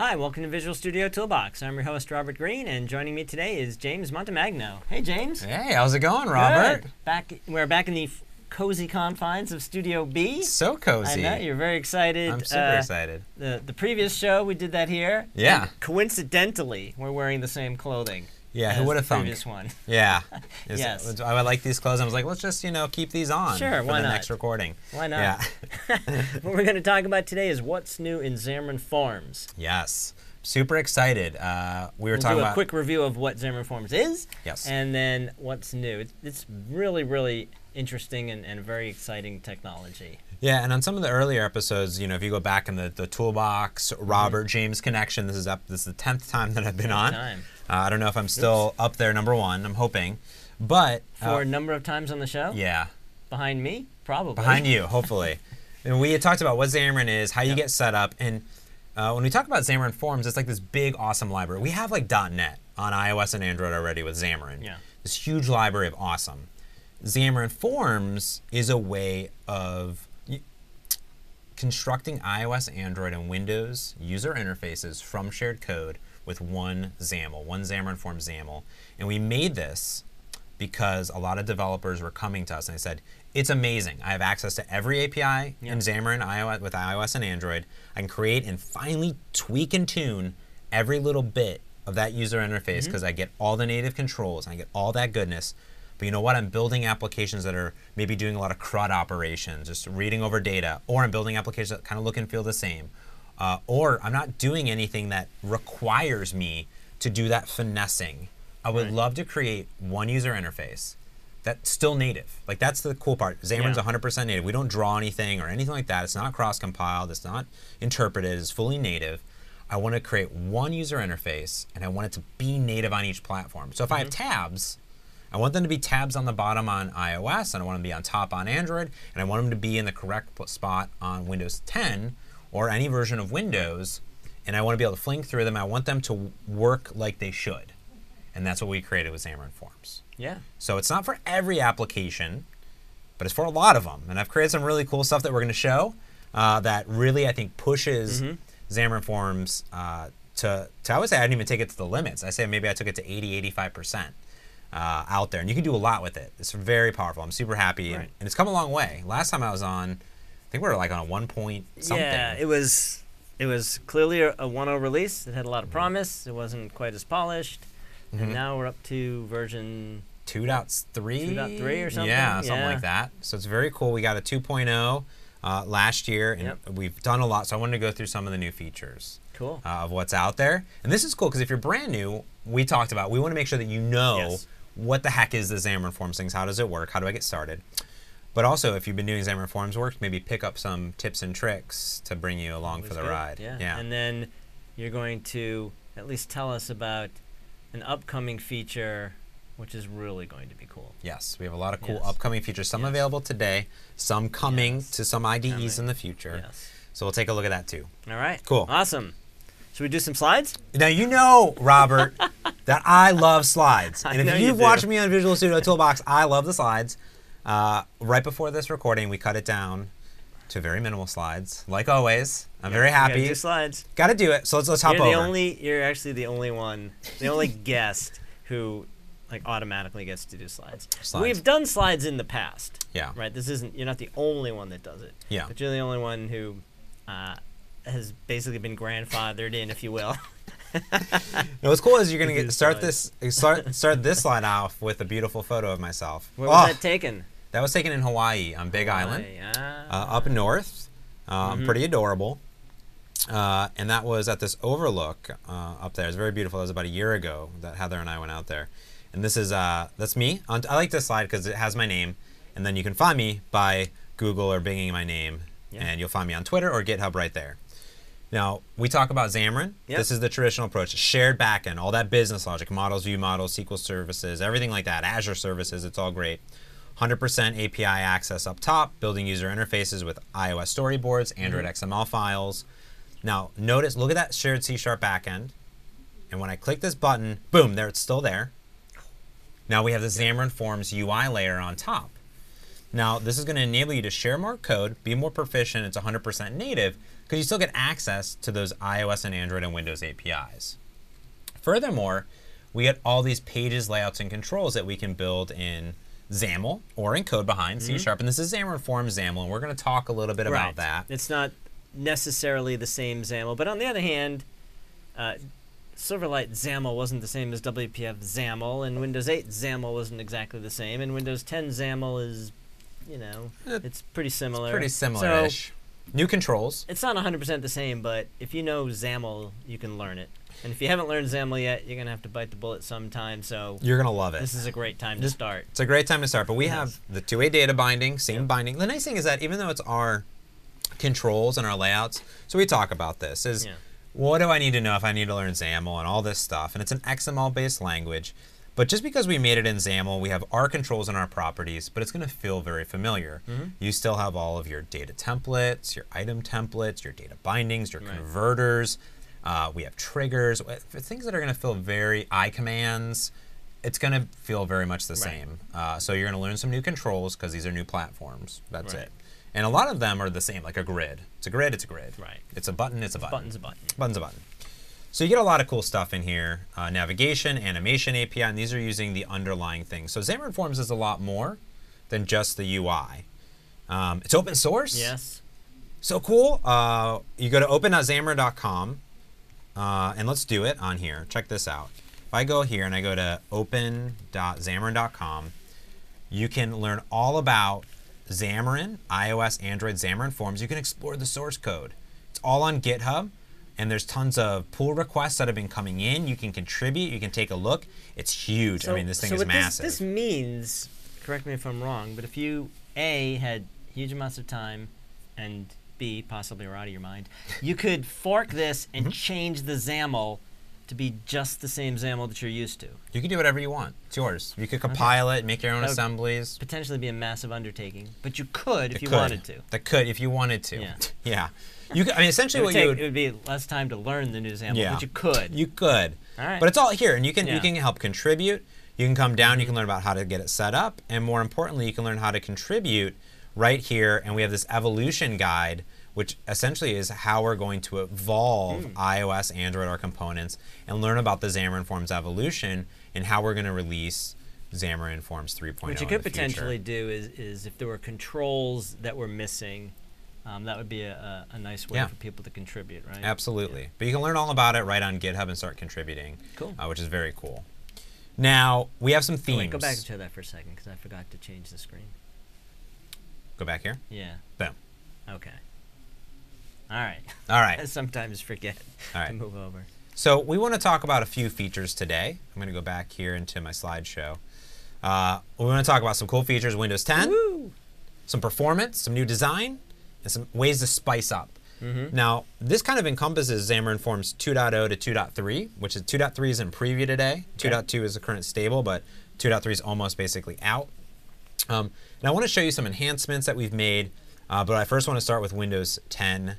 Hi, welcome to Visual Studio Toolbox. I'm your host, Robert Green, and joining me today is James Montemagno. Hey, James. Hey, how's it going, Robert? Good. We're back in the cozy confines of Studio B. So cozy. I know, you're very excited. I'm super excited. The previous show, we did that here. Yeah. And coincidentally, we're wearing the same clothing. Yeah, who would have thunk? The previous one. Yeah. Yes. I like these clothes. I was like, let's just, keep these on Sure, for why the not? next recording. Why not? Yeah. What we're going to talk about today is what's new in Xamarin Forms. Yes. Super excited. We'll do a quick review of what Xamarin Forms is. Yes. And then what's new. It's really, really interesting and very exciting technology. Yeah, and on some of the earlier episodes, if you go back in the Toolbox, Robert James connection, this is the 10th time that I've been on. I don't know if I'm still up there number one. I'm hoping. But for a number of times on the show? Yeah. Behind me? Probably. Behind you, hopefully. And we had talked about what Xamarin is, how you get set up, and when we talk about Xamarin Forms, it's like this big, awesome library. We have like .NET on iOS and Android already with Xamarin. Yeah. This huge library of awesome. Xamarin Forms is a way of constructing iOS, Android, and Windows user interfaces from shared code with one XAML, one Xamarin Forms XAML. And we made this because a lot of developers were coming to us and they said, it's amazing. I have access to every API in Xamarin iOS, with iOS and Android. I can create and finally tweak and tune every little bit of that user interface because I get all the native controls and I get all that goodness. But you know what? I'm building applications that are maybe doing a lot of CRUD operations, just reading over data, or I'm building applications that kind of look and feel the same. Or I'm not doing anything that requires me to do that finessing. I would love to create one user interface that's still native. Like, that's the cool part. Xamarin's 100% native. We don't draw anything or anything like that. It's not cross-compiled. It's not interpreted. It's fully native. I want to create one user interface, and I want it to be native on each platform. So if I have tabs, I want them to be tabs on the bottom on iOS, and I want them to be on top on Android, and I want them to be in the correct spot on Windows 10 or any version of Windows, and I want to be able to fling through them. I want them to work like they should. And that's what we created with Xamarin Forms. Yeah. So it's not for every application, but it's for a lot of them. And I've created some really cool stuff that we're going to show that really, I think, pushes Xamarin Forms to, I would say I didn't even take it to the limits. I say maybe I took it to 80, 85% out there. And you can do a lot with it. It's very powerful. I'm super happy. And it's come a long way. Last time I was on, I think we were like on a 1 point something. Yeah, it was clearly a 1.0 release. It had a lot of promise. It wasn't quite as polished. And now we're up to version 2.3? 2.3 or something? Yeah, something like that. So it's very cool. We got a 2.0 last year, and we've done a lot. So I wanted to go through some of the new features of what's out there. And this is cool because if you're brand new, we talked about, we want to make sure that you know what the heck is the Xamarin Forms things, how does it work, how do I get started? But also, if you've been doing Xamarin Forms work, maybe pick up some tips and tricks to bring you along for the ride. Yeah. And then you're going to at least tell us about an upcoming feature, which is really going to be cool. Yes, we have a lot of cool upcoming features. Some available today, some coming to some IDEs in the future. So we'll take a look at that too. All right. Cool. Awesome. Should we do some slides? Now, you know, Robert, that I love slides. And if you've watched me on Visual Studio Toolbox, I love the slides. Right before this recording, we cut it down to very minimal slides. Like always, I'm very happy. Gotta do slides. Got to do it. So let's hop over. You're actually the only one, the only guest who automatically gets to do slides. We've done slides in the past. Yeah. Right. You're not the only one that does it. Yeah. But you're the only one who has basically been grandfathered in, if you will. What's cool is you're gonna start this slide off with a beautiful photo of myself. Where was that taken? That was taken in Hawaii on Big Island, up north. Pretty adorable. And that was at this overlook up there. It's very beautiful. It was about a year ago that Heather and I went out there. And this is that's me. I like this slide because it has my name, and then you can find me by Google or binging my name, and you'll find me on Twitter or GitHub right there. Now, we talk about Xamarin. This is the traditional approach. Shared backend, all that business logic, models, view models, SQL services, everything like that, Azure services, it's all great. 100% API access up top, building user interfaces with iOS storyboards, Android XML files. Now, notice, look at that shared C# backend. And when I click this button, boom, there it's still there. Now we have the Xamarin Forms UI layer on top. Now, this is going to enable you to share more code, be more proficient. It's 100% native because you still get access to those iOS and Android and Windows APIs. Furthermore, we get all these pages, layouts, and controls that we can build in XAML or in code behind C#. And this is Xamarin Forms XAML, and we're going to talk a little bit about that. It's not necessarily the same XAML, but on the other hand, Silverlight XAML wasn't the same as WPF XAML, and Windows 8 XAML wasn't exactly the same, and Windows 10 XAML is, you know, it's pretty similar. Pretty similar-ish. So, new controls. It's not 100% the same, but if you know XAML, you can learn it. And if you haven't learned XAML yet, you're going to have to bite the bullet sometime, so you're going to love it. This is a great time to start. It's a great time to start, but we have the two-way data binding, same binding. The nice thing is that even though it's our controls and our layouts, so we talk about this, is what do I need to know if I need to learn XAML and all this stuff, and it's an XML-based language, but just because we made it in XAML, we have our controls and our properties, but it's going to feel very familiar. You still have all of your data templates, your item templates, your data bindings, your converters. We have triggers, things that are going to feel very commands. It's going to feel very much the same. So you're going to learn some new controls because these are new platforms. That's it. And a lot of them are the same, like a grid. It's a grid, it's a grid. It's a button, it's a button. Button's a button. Button's a button. So you get a lot of cool stuff in here. Navigation, animation API, and these are using the underlying things. So Xamarin Forms is a lot more than just the UI. It's open source. Yes. So cool. You go to open.xamarin.com. And let's do it on here. Check this out. If I go here and I go to open.xamarin.com, you can learn all about Xamarin, iOS, Android, Xamarin Forms. You can explore the source code. It's all on GitHub, and there's tons of pull requests that have been coming in. You can contribute. You can take a look. It's huge. So, I mean, this thing is massive. This means, correct me if I'm wrong, but if you, A, had huge amounts of time, and B, possibly are out of your mind, you could fork this and change the XAML to be just the same XAML that you're used to. You can do whatever you want. It's yours. You could compile it, make your own assemblies. Potentially be a massive undertaking, but you could if you wanted to. That could if you wanted to. Yeah. Yeah. You could, I mean, essentially it would be less time to learn the new XAML, but you could. You could. All right. But it's all here, and you can help contribute. You can come down. You can learn about how to get it set up, and more importantly, you can learn how to contribute right here. And we have this evolution guide, which essentially is how we're going to evolve iOS, Android, our components, and learn about the Xamarin Forms evolution and how we're going to release Xamarin Forms 3.0. What you could potentially do is if there were controls that were missing, that would be a nice way for people to contribute, right? Absolutely. Yeah. But you can learn all about it right on GitHub and start contributing, which is very cool. Now, we have some themes. Wait, go back to that for a second because I forgot to change the screen. Go back here? Yeah. Boom. Okay. All right. All right. I sometimes forget to move over. So we want to talk about a few features today. I'm going to go back here into my slideshow. We want to talk about some cool features of Windows 10, some performance, some new design, and some ways to spice up. Now, this kind of encompasses Xamarin Forms 2.0 to 2.3, which is 2.3 is in preview today. 2.2 is the current stable, but 2.3 is almost basically out. And I want to show you some enhancements that we've made, but I first want to start with Windows 10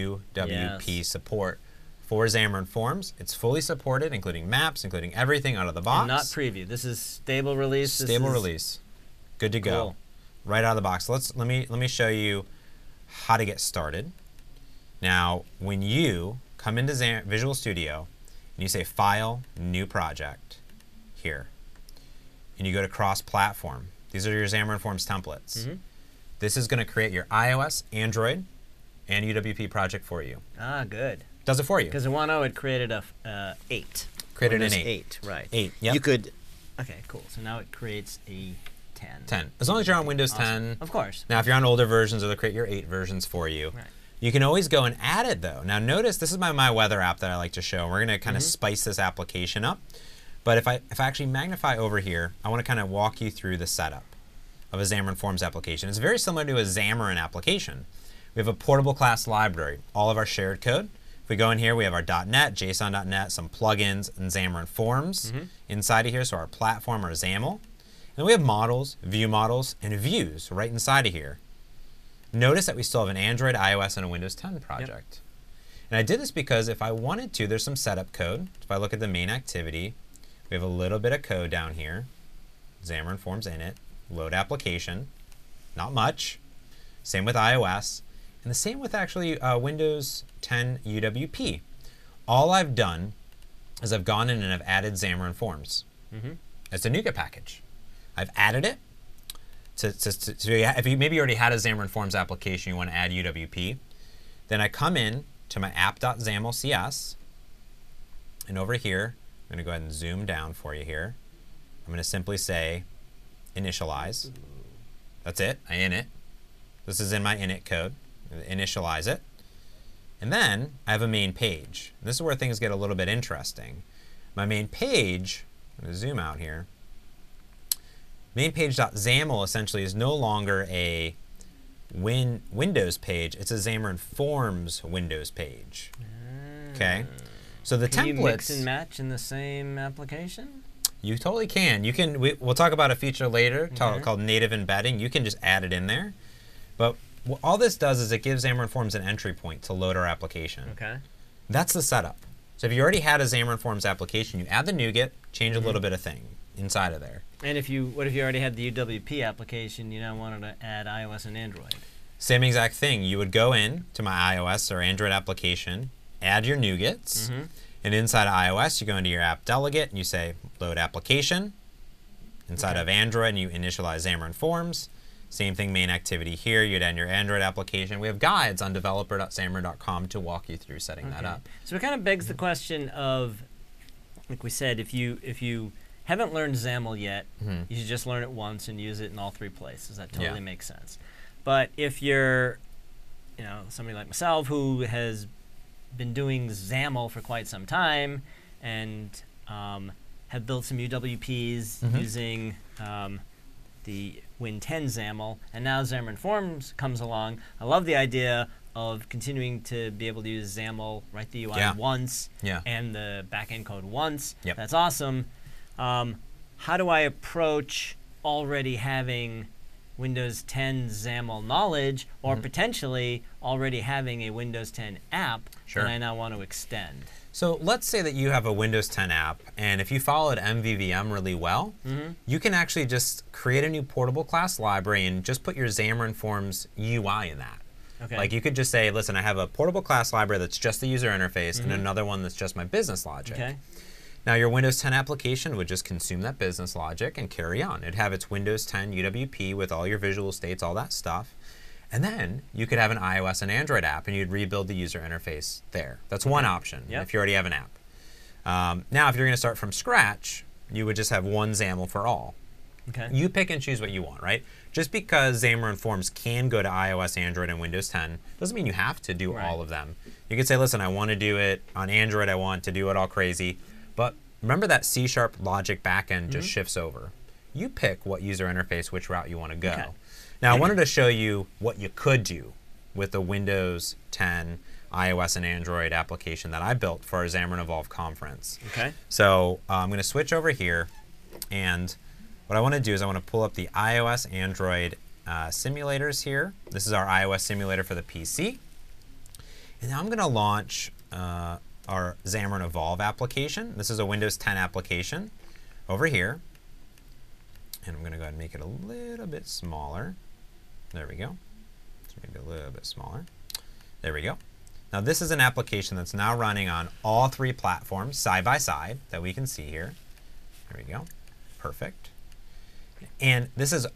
UWP support for Xamarin Forms. It's fully supported, including maps, including everything out of the box. And not preview. This is stable release. Stable release. Good to go. Right out of the box. Let me show you how to get started. Now, when you come into Visual Studio and you say File, New Project, here, and you go to Cross-Platform, these are your Xamarin Forms templates. This is going to create your iOS, Android, and UWP project for you. Ah, good. Does it for you. Because in 1.0 it created a 8. Created Windows an 8. 8, right. 8, yep. You could, okay, cool. So now it creates a 10. 10. As long as you're on Windows 10. Of course. Now, if you're on older versions, it'll create your 8 versions for you. Right. You can always go and add it, though. Now, notice this is my weather app that I like to show. We're going to kind of spice this application up. But if I actually magnify over here, I want to kind of walk you through the setup of a Xamarin Forms application. It's very similar to a Xamarin application. We have a portable class library, all of our shared code. If we go in here, we have our .NET, JSON.NET, some plugins, and Xamarin Forms inside of here, so our platform, our XAML. And then we have models, view models, and views right inside of here. Notice that we still have an Android, iOS, and a Windows 10 project. And I did this because if I wanted to, there's some setup code. If I look at the main activity, we have a little bit of code down here, Xamarin Forms in it, load application. not much. Same with iOS. And the same with actually Windows 10 UWP. All I've done is I've gone in and I've added Xamarin Forms. It's a NuGet package. I've added it. If you maybe already had a Xamarin Forms application, you want to add UWP, then I come in to my app.xaml.cs, and over here, I'm going to go ahead and zoom down for you here. I'm going to simply say initialize. That's it. I init. This is in my init code. Initialize it. And then I have a main page. This is where things get a little bit interesting. My main page, I'm going to zoom out here. Main page.xaml essentially is no longer a Windows page. It's a Xamarin Forms Windows page. Okay. So the Can templates. you mix and match in the same application? You totally can. You can. We'll talk about a feature later called native embedding. You can just add it in there. But all this does is it gives Xamarin Forms an entry point to load our application. Okay. That's the setup. So if you already had a Xamarin Forms application, you add the NuGet, change a little bit of thing inside of there. And what if you already had the UWP application, you now wanted to add iOS and Android? Same exact thing. You would go in to my iOS or Android application, add your NuGets, and inside of iOS, you go into your app delegate and you say load application. Inside of Android, you initialize Xamarin Forms. Same thing, main activity here. You'd add your Android application. We have guides on developer.xamarin.com to walk you through setting that up. So it kind of begs the question of, like we said, if you haven't learned XAML yet, you should just learn it once and use it in all three places. That totally makes sense. But if you're, somebody like myself who has been doing XAML for quite some time and have built some UWPs using the Win 10 XAML, and now Xamarin Forms comes along, I love the idea of continuing to be able to use XAML, write the UI once, and the backend code once. That's awesome. How do I approach already having Windows 10 XAML knowledge, or potentially already having a Windows 10 app that I now want to extend? So let's say that you have a Windows 10 app, and if you followed MVVM really well, you can actually just create a new portable class library and just put your Xamarin Forms UI in that. Like you could just say, listen, I have a portable class library that's just the user interface and another one that's just my business logic. Now your Windows 10 application would just consume that business logic and carry on. It'd have its Windows 10 UWP with all your visual states, all that stuff. And then you could have an iOS and Android app and you'd rebuild the user interface there. That's one option if you already have an app. Now if you're going to start from scratch, you would just have one XAML for all. You pick and choose what you want, right? Just because Xamarin Forms can go to iOS, Android, and Windows 10 doesn't mean you have to do all of them. You could say, listen, I want to do it on Android, I want to do it all crazy. But remember that C# logic backend just shifts over. You pick what user interface, which route you want to go. Now, I wanted to show you what you could do with the Windows 10, iOS, and Android application that I built for our Xamarin Evolve conference. So I'm going to switch over here, and what I want to do is I want to pull up the iOS, Android simulators here. This is our iOS simulator for the PC. And now I'm going to launch our Xamarin Evolve application. This is a Windows 10 application over here. And I'm going to go ahead and make it a little bit smaller. There we go. So maybe a little bit smaller. There we go. Now this is an application that's now running on all three platforms side by side that we can see here. There we go. Perfect. And this is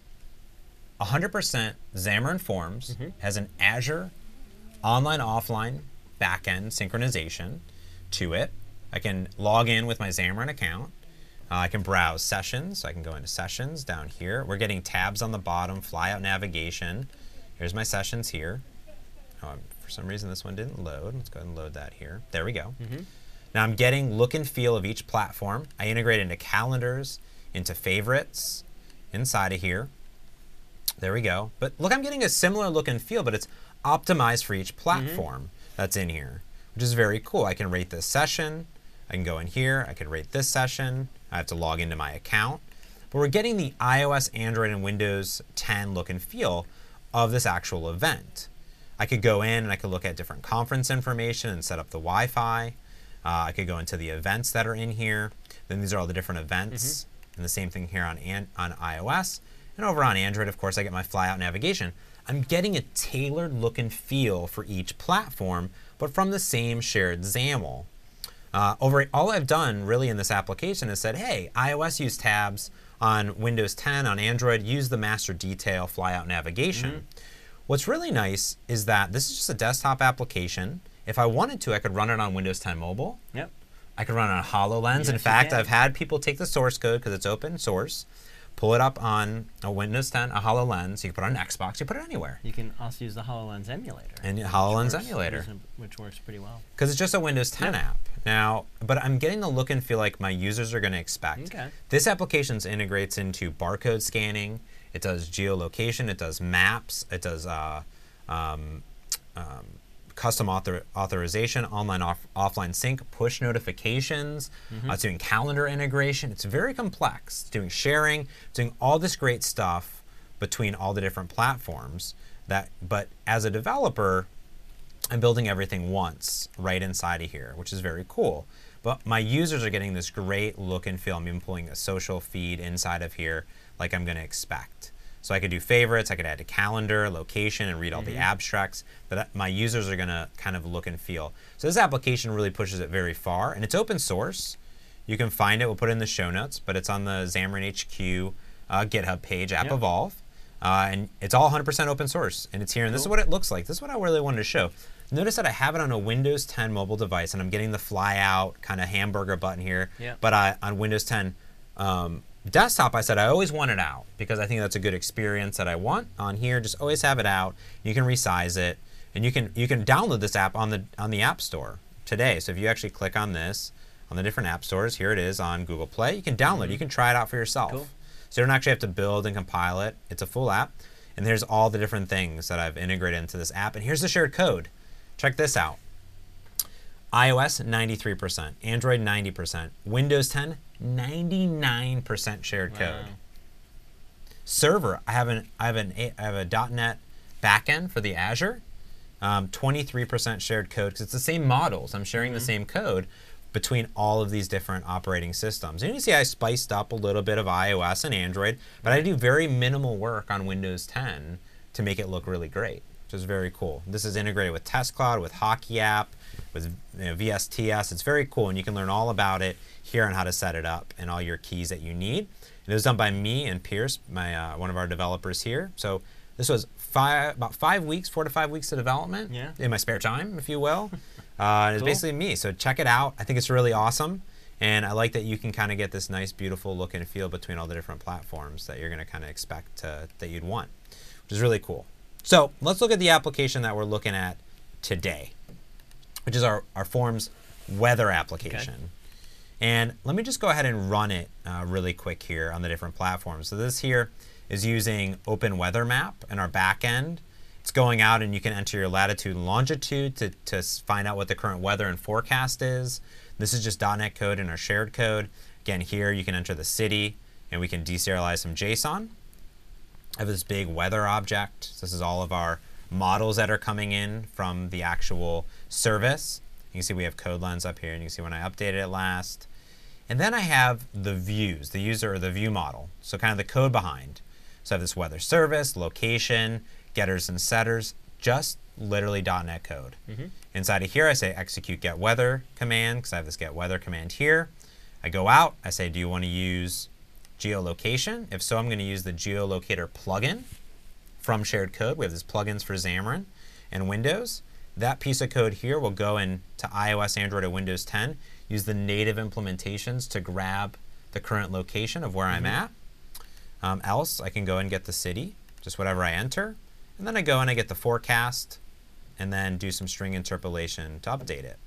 100% Xamarin Forms, has an Azure online-offline backend synchronization to it. I can log in with my Xamarin account. I can browse sessions. So I can go into sessions down here. We're getting tabs on the bottom, flyout navigation. Here's my sessions here. For some reason this one didn't load. Let's go ahead and load that here. There we go. Now I'm getting look and feel of each platform. I integrate into calendars, into favorites, inside of here. There we go. But look, I'm getting a similar look and feel, but it's optimized for each platform that's in here, which is very cool. I can rate this session. I can go in here. I can rate this session. I have to log into my account. But we're getting the iOS, Android, and Windows 10 look and feel of this actual event. I could go in and I could look at different conference information and set up the Wi-Fi. I could go into the events that are in here. Then these are all the different events. And the same thing here on iOS. And over on Android, of course, I get my flyout navigation. I'm getting a tailored look and feel for each platform, but from the same shared XAML. All I've done really in this application is said, hey, iOS use tabs, on Windows 10, on Android, use the master detail flyout navigation. What's really nice is that this is just a desktop application. If I wanted to, I could run it on Windows 10 Mobile. Yep. I could run it on HoloLens. Yes, in fact, you can. I've had people take the source code because it's open source, pull it up on a Windows 10, a HoloLens. You can put it on Xbox. You put it anywhere. You can also use the HoloLens emulator. And HoloLens emulator. Which works pretty well. Because it's just a Windows 10 app. Now, but I'm getting the look and feel like my users are going to expect. Okay. This application integrates into barcode scanning. It does geolocation. It does maps. It does custom authorization, online offline sync, push notifications. It's doing calendar integration. It's very complex. It's doing sharing. It's doing all this great stuff between all the different platforms. But as a developer, I'm building everything once right inside of here, which is very cool. But my users are getting this great look and feel. I'm even pulling a social feed inside of here like I'm going to expect. So I could do favorites, I could add to calendar, location, and read all the abstracts. But my users are going to kind of look and feel. So this application really pushes it very far. And it's open source. You can find it. We'll put it in the show notes. But it's on the Xamarin HQ GitHub page, App Evolve. And it's all 100% open source. And it's here. And this is what it looks like. This is what I really wanted to show. Notice that I have it on a Windows 10 mobile device, and I'm getting the fly out kind of hamburger button here. But on Windows 10 desktop, I said I always want it out because I think that's a good experience that I want on here. Just always have it out. You can resize it, and you can download this app on the App Store today. So if you actually click on this on the different app stores, here it is on Google Play. You can download it. You can try it out for yourself. Cool. So you don't actually have to build and compile it. It's a full app, and there's all the different things that I've integrated into this app. And here's the shared code. Check this out. iOS 93%, Android 90%, Windows 10 99% shared code. Server, I have a .NET backend for the Azure, 23% shared code because it's the same models. I'm sharing the same code between all of these different operating systems. And you can see I spiced up a little bit of iOS and Android, but I do very minimal work on Windows 10 to make it look really great, which is very cool. This is integrated with Test Cloud, with Hockey App, with VSTS. It's very cool, and you can learn all about it here on how to set it up and all your keys that you need. It was done by me and Pierce, one of our developers here. So this was about 5 weeks, 4 to 5 weeks of development in my spare time, if you will. It's basically me. So check it out. I think it's really awesome. And I like that you can kind of get this nice, beautiful look and feel between all the different platforms that you're going to kind of expect that you'd want, which is really cool. So let's look at the application that we're looking at today, which is our Forms weather application. Okay. And let me just go ahead and run it really quick here on the different platforms. So this here is using Open Weather Map in our back end. It's going out and you can enter your latitude and longitude to find out what the current weather and forecast is. This is just .NET code in our shared code. Again, here you can enter the city and we can deserialize some JSON. I have this big weather object. This is all of our models that are coming in from the actual service. You can see we have CodeLens up here, and you can see when I updated it last. And then I have the views, the user or the view model. So kind of the code behind. So I have this weather service, location, getters and setters, just literally .NET code. Inside of here, I say execute get weather command because I have this get weather command here. I go out, I say, do you want to use geolocation? If so, I'm going to use the geolocator plugin from shared code. We have these plugins for Xamarin and Windows. That piece of code here will go into iOS, Android, or Windows 10. Use the native implementations to grab the current location of where I'm at. Else, I can go and get the city, just whatever I enter. And then I go and I get the forecast and then do some string interpolation to update it.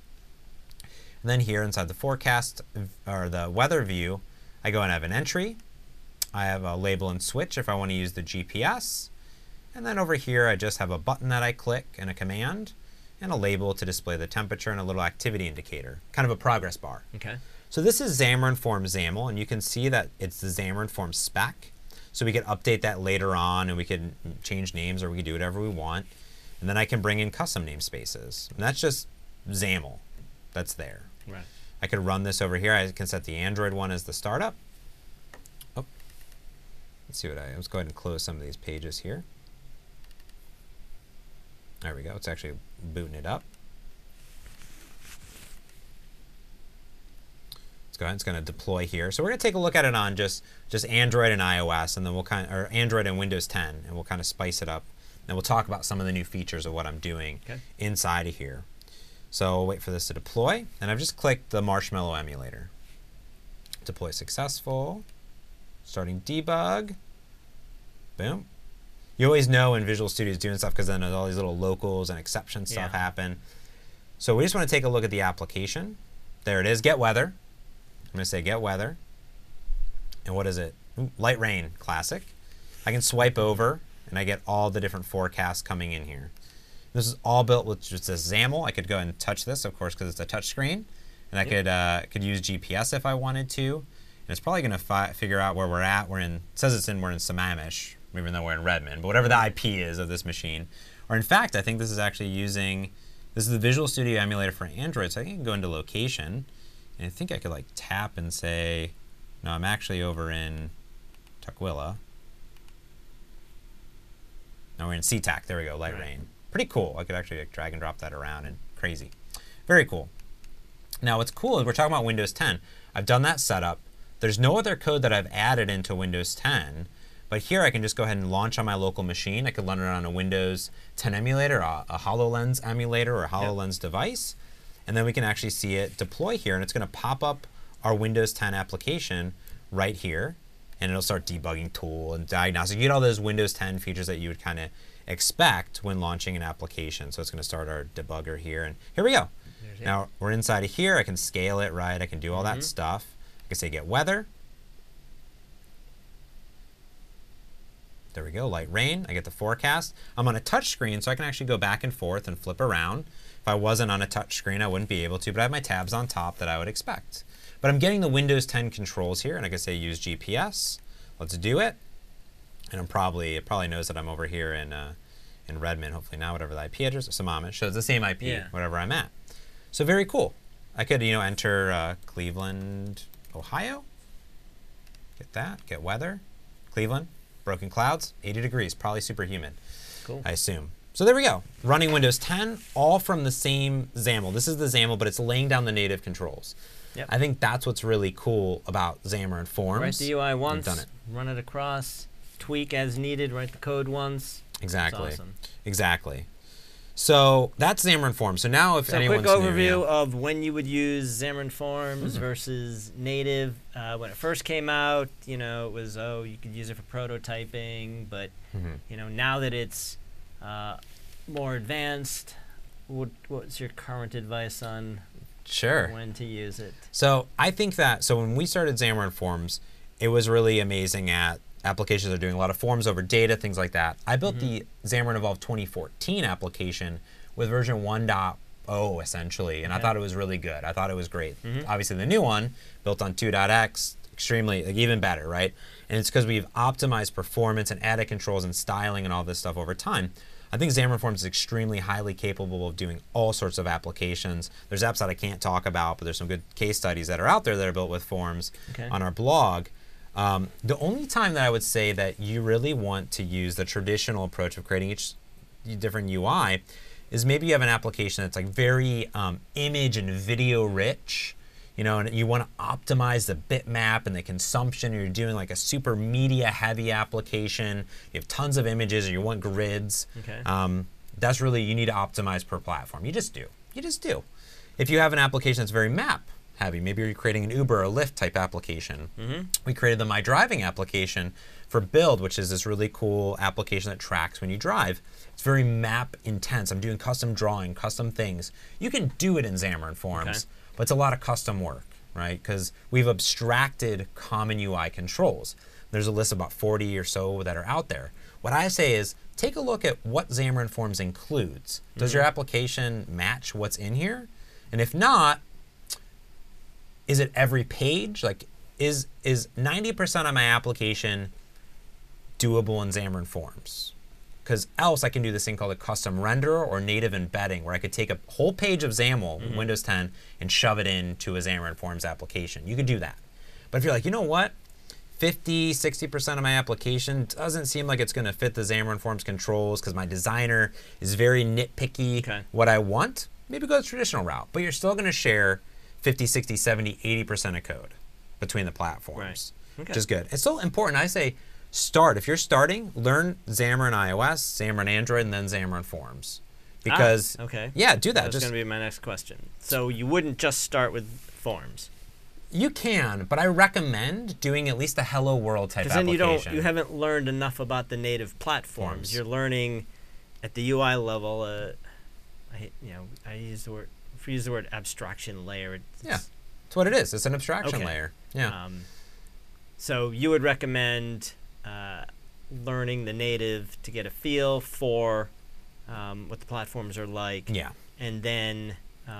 And then here inside the forecast or the weather view, I go and have an entry. I have a label and switch if I want to use the GPS. And then over here, I just have a button that I click and a command and a label to display the temperature and a little activity indicator, kind of a progress bar. Okay. So this is Xamarin Forms XAML, and you can see that it's the Xamarin Forms spec. So we can update that later on, and we can change names, or we can do whatever we want. And then I can bring in custom namespaces. And that's just XAML. That's there. Right. I could run this over here. I can set the Android one as the startup. Oh. let's see what let's go ahead and close some of these pages here. There we go. It's actually booting it up. Let's go ahead. It's going to deploy here. So we're going to take a look at it on just Android and iOS, and then we'll or Android and Windows 10, and we'll kind of spice it up. And we'll talk about some of the new features of what I'm doing inside of here. So we'll wait for this to deploy, and I've just clicked the Marshmallow emulator. Deploy successful. Starting debug. Boom. You always know when Visual Studio is doing stuff because then there's all these little locals and exception stuff happen. So we just want to take a look at the application. There it is, get weather. I'm going to say get weather. And what is it? Ooh, light rain, classic. I can swipe over and I get all the different forecasts coming in here. This is all built with just a XAML. I could go and touch this, of course, because it's a touch screen. And I could use GPS if I wanted to. And it's probably going to figure out where we're at. We're in, it says we're in Sammamish, even though we're in Redmond, but whatever the IP is of this machine. Or in fact, I think this is actually using, this is the Visual Studio emulator for Android, so I can go into location, and I think I could like tap and say, no, I'm actually over in Tukwila. No, we're in SeaTac, there we go, light rain. Pretty cool. I could actually like, drag and drop that around, and crazy. Very cool. Now what's cool is we're talking about Windows 10. I've done that setup. There's no other code that I've added into Windows 10. But here I can just go ahead and launch on my local machine. I could run it on a Windows 10 emulator, a HoloLens emulator, or a HoloLens device. And then we can actually see it deploy here. And it's going to pop up our Windows 10 application right here. And it'll start debugging tool and diagnostic. You get all those Windows 10 features that you would kind of expect when launching an application. So it's going to start our debugger here. And here we go. Now we're inside of here. I can scale it, right? I can do all that stuff. I can say get weather. There we go, light rain. I get the forecast. I'm on a touch screen, so I can actually go back and forth and flip around. If I wasn't on a touch screen, I wouldn't be able to, but I have my tabs on top that I would expect. But I'm getting the Windows 10 controls here, and I can say use GPS. Let's do it. And it probably knows that I'm over here in Redmond, hopefully now, whatever the IP address, Sammamish shows the same IP, whatever I'm at. So very cool. I could, enter Cleveland, Ohio. Get that, get weather. Cleveland. Broken clouds, 80 degrees, probably super humid, I assume. So there we go. Running Windows 10, all from the same XAML. This is the XAML, but it's laying down the native controls. I think that's what's really cool about Xamarin Forms. Write the UI once, run it across, tweak as needed, write the code once. Exactly. That's awesome. Exactly. So that's Xamarin Forms. So now if anyone's quick overview of when you would use Xamarin Forms versus native. When it first came out, it was, you could use it for prototyping, but now that it's more advanced, what's your current advice on when to use it? So I think that, when we started Xamarin Forms, it was really amazing at applications are doing a lot of forms over data, things like that. I built the Xamarin Evolve 2014 application with version 1.0 essentially, and I thought it was really good. I thought it was great. Obviously the new one, built on 2.x, extremely, even better, right? And it's because we've optimized performance and added controls and styling and all this stuff over time. I think Xamarin Forms is extremely highly capable of doing all sorts of applications. There's apps that I can't talk about, but there's some good case studies that are out there that are built with Forms on our blog. The only time that I would say that you really want to use the traditional approach of creating each different UI is maybe you have an application that's like very image and video rich, and you want to optimize the bitmap and the consumption, or you're doing like a super media heavy application, you have tons of images, or you want grids. That's really, you need to optimize per platform. You just do. If you have an application that's very map heavy, maybe you're creating an Uber or Lyft type application. We created the My Driving application for Build, which is this really cool application that tracks when you drive. It's very map intense. I'm doing custom drawing, custom things. You can do it in Xamarin Forms, but it's a lot of custom work, right? Because we've abstracted common UI controls. There's a list of about 40 or so that are out there. What I say is take a look at what Xamarin Forms includes. Does your application match what's in here? And if not, is it every page? Like, is 90% of my application doable in Xamarin Forms? Because else I can do this thing called a custom renderer or native embedding, where I could take a whole page of XAML, Windows 10, and shove it into a Xamarin Forms application. You could do that. But if you're like, you know what? 50, 60% of my application doesn't seem like it's going to fit the Xamarin Forms controls because my designer is very nitpicky what I want, maybe go the traditional route. But you're still going to share 50, 60, 70, 80% of code between the platforms, which is good. It's still important. I say start. If you're starting, learn Xamarin iOS, Xamarin Android, and then Xamarin Forms. Because, yeah, do that. That's going to be my next question. So you wouldn't just start with Forms. You can, but I recommend doing at least a Hello World type application. Because then you haven't learned enough about the native platforms. You're learning at the UI level. I use the word abstraction layer. It's what it is. It's an abstraction layer. Yeah. So you would recommend learning the native to get a feel for what the platforms are like. Yeah. And then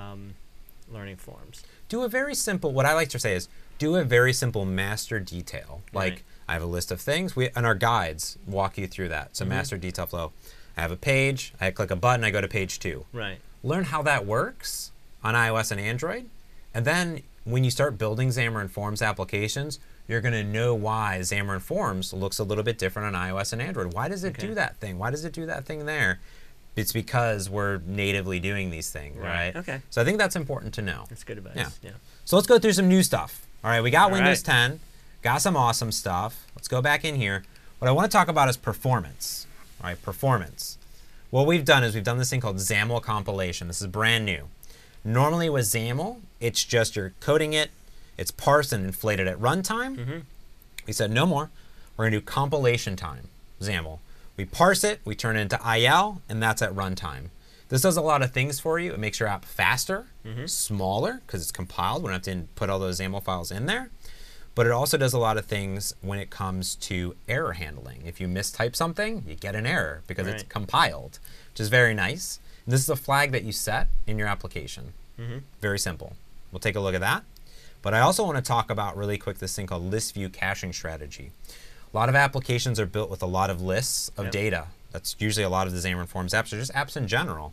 learning Forms. Do a very simple, what I like to say is, do a very simple master detail. Like, I have a list of things, and our guides walk you through that. So master detail flow. I have a page, I click a button, I go to page 2. Right. Learn how that works on iOS and Android. And then when you start building Xamarin Forms applications, you're going to know why Xamarin Forms looks a little bit different on iOS and Android. Why does it do that thing? Why does it do that thing there? It's because we're natively doing these things, right? Okay. So I think that's important to know. That's good advice. Yeah. So let's go through some new stuff. All right, we got Windows 10, got some awesome stuff. Let's go back in here. What I want to talk about is performance. All right, performance. What we've done is we've done this thing called XAML compilation. This is brand new. Normally with XAML, it's just you're coding it, it's parsed and inflated at runtime. We said no more. We're going to do compilation time, XAML. We parse it, we turn it into IL, and that's at runtime. This does a lot of things for you. It makes your app faster, smaller, because it's compiled. We don't have to put all those XAML files in there. But it also does a lot of things when it comes to error handling. If you mistype something, you get an error because it's compiled, which is very nice. And this is a flag that you set in your application. Very simple. We'll take a look at that. But I also want to talk about really quick this thing called list view caching strategy. A lot of applications are built with a lot of lists of data. That's usually a lot of the Xamarin Forms apps, or just apps in general.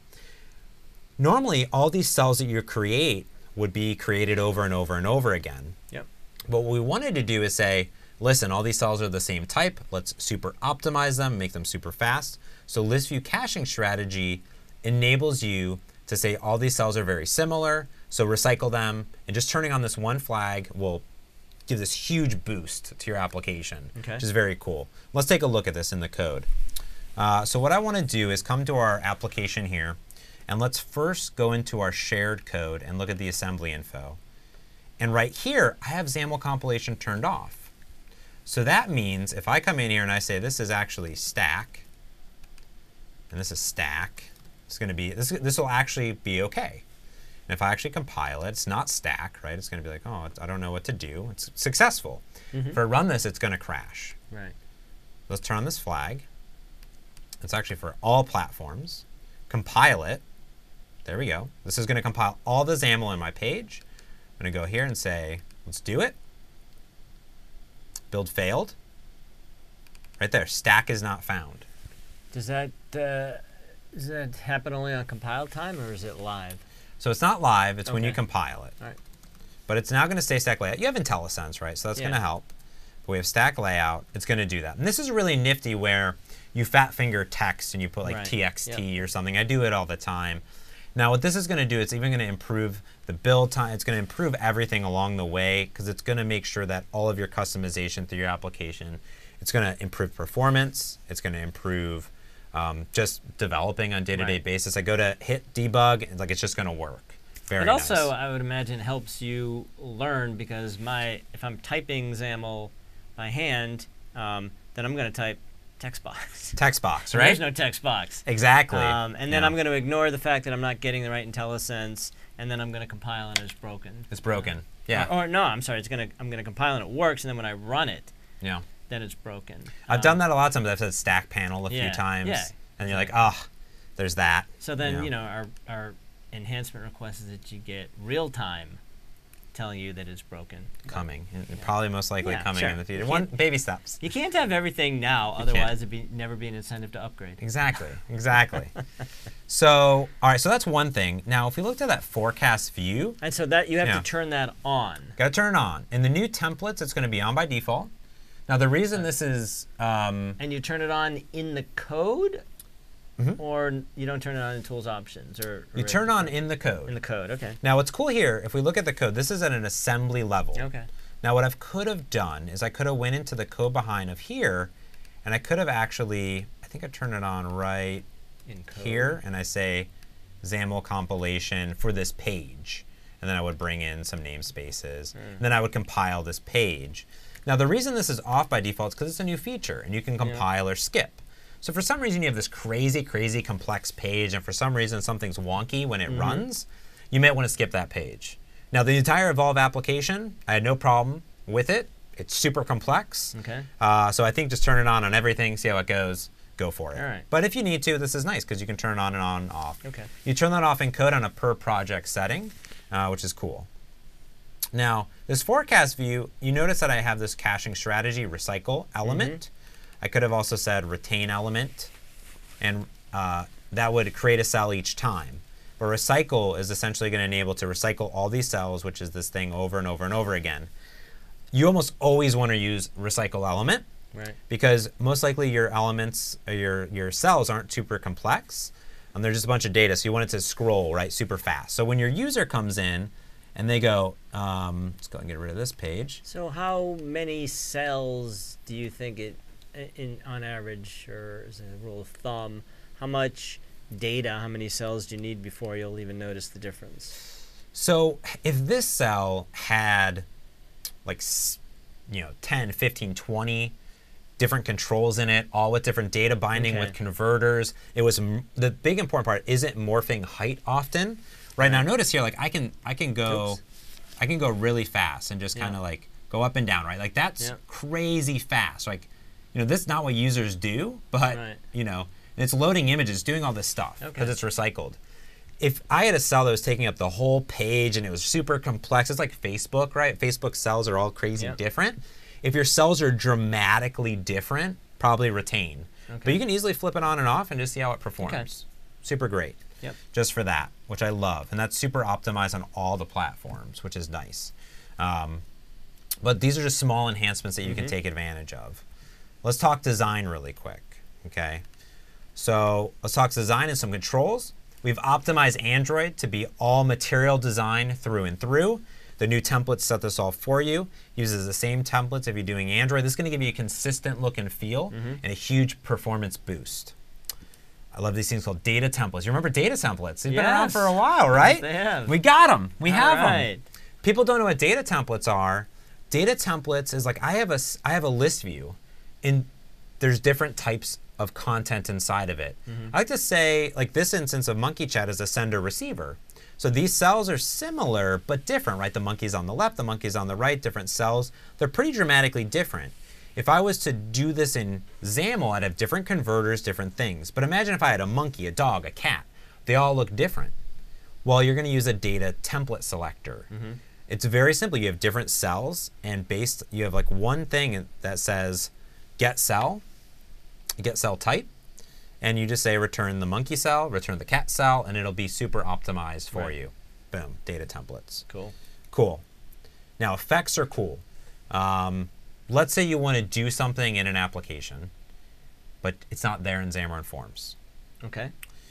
Normally, all these cells that you create would be created over and over and over again. But what we wanted to do is say, listen, all these cells are the same type. Let's super optimize them, make them super fast. So list view caching strategy enables you to say all these cells are very similar, so recycle them, and just turning on this one flag will give this huge boost to your application, which is very cool. Let's take a look at this in the code. So what I want to do is come to our application here, and let's first go into our shared code and look at the assembly info. And right here, I have XAML compilation turned off. So that means if I come in here and I say this is actually stack, and this is stack, it's going to be, this will actually be okay. And if I actually compile it, it's not stack, right? It's going to be like, oh, I don't know what to do. It's successful. If I run this, it's going to crash. Let's turn on this flag. It's actually for all platforms. Compile it. There we go. This is going to compile all the XAML in my page. I'm going to go here and say, let's do it. Build failed. Right there, stack is not found. Does that happen only on compile time, or is it live? So it's not live, it's when you compile it. All right. But it's now going to stay stack layout. You have IntelliSense, right? So that's going to help. But we have stack layout. It's going to do that. And this is really nifty where you fat finger text and you put like TXT or something. I do it all the time. Now what this is going to do, it's even going to improve the build time. It's going to improve everything along the way because it's going to make sure that all of your customization through your application, it's going to improve performance. It's going to improve just developing on day-to-day basis. I go to hit debug, and like it's just going to work. Very nice. But also, I would imagine, helps you learn because if I'm typing XAML by hand, then I'm going to type text box. Text box, right? There's no text box. Exactly. And then I'm going to ignore the fact that I'm not getting the right IntelliSense, and then I'm going to compile and it's broken. It's broken. Yeah. Or no, I'm sorry. I'm going to compile and it works, and then when I run it, then it's broken. I've done that a lot of times. I've said stack panel a few times, and you're like, oh, there's that. So then our enhancement request is that you get real time telling you that it's broken. Coming, and probably most likely coming in the future. One baby steps. You can't have everything now, otherwise it'd never be an incentive to upgrade. Exactly, exactly. So, all right, so that's one thing. Now, if we looked at that forecast view, and so that you have to turn that on. Got to turn it on. In the new templates, it's going to be on by default. Now the reason this is And you turn it on in the code, or you don't turn it on in tools options, or you turn on in the code. in the code. Okay. Now what's cool here, if we look at the code, this is at an assembly level. Okay. Now what I could have done is I could have went into the code behind of here, and I could have actually, I think I turned it on right In code. here, and I say XAML compilation for this page. And then I would bring in some namespaces. And then I would compile this page. Now the reason this is off by default is because it's a new feature, and you can compile or skip. So for some reason you have this crazy, crazy complex page, and for some reason something's wonky when it runs, you might want to skip that page. Now the entire Evolve application, I had no problem with it. It's super complex. Okay. So I think just turn it on everything, see how it goes, go for it. All right. But if you need to, this is nice because you can turn it on and off. Okay. You turn that off in code on a per project setting, which is cool. Now, this forecast view, you notice that I have this caching strategy, recycle element. I could have also said retain element, and that would create a cell each time. But recycle is essentially going to enable to recycle all these cells, which is this thing over and over and over again. You almost always want to use recycle element, Right. because most likely your elements, or your cells aren't super complex. They're just a bunch of data, so you want it to scroll, right, super fast. So when your user comes in and they go, let's go and get rid of this page. So how many cells do you think on average, or as a rule of thumb, how much data, how many cells do you need before you'll even notice the difference? So if this cell had like 10, 15, 20 different controls in it, all with different data binding with converters, it was the big important part isn't morphing height often. Right now, notice here, like I can go really fast and just kind of like go up and down, right? Like that's crazy fast. Like, this is not what users do, but and it's loading images, doing all this stuff because it's recycled. If I had a cell that was taking up the whole page and it was super complex, it's like Facebook, right? Facebook cells are all crazy different. If your cells are dramatically different, probably retain. But you can easily flip it on and off and just see how it performs. Super great. Just for that, which I love. And that's super optimized on all the platforms, which is nice. But these are just small enhancements that you can take advantage of. Let's talk design really quick, okay? So let's talk design and some controls. We've optimized Android to be all material design through and through. The new templates set this all for you. Uses the same templates if you're doing Android. This is going to give you a consistent look and feel and a huge performance boost. I love these things called data templates. You remember data templates? They've been around for a while, right? Yes, they have. We got them. We have them. Right. People don't know what data templates are. Data templates is like I have a list view, and there's different types of content inside of it. I like to say, like this instance of Monkey Chat is a sender-receiver. So these cells are similar but different, right? The monkey's on the left, the monkey's on the right, different cells. They're pretty dramatically different. If I was to do this in XAML, I'd have different converters, different things. But imagine if I had a monkey, a dog, a cat. They all look different. Well, you're going to use a data template selector. It's very simple. You have different cells, and you have like one thing that says get cell type, and you just say return the monkey cell, return the cat cell, and it'll be super optimized for you. Boom, data templates. Cool. Now effects are cool. Let's say you want to do something in an application, but it's not there in Xamarin Forms. Okay.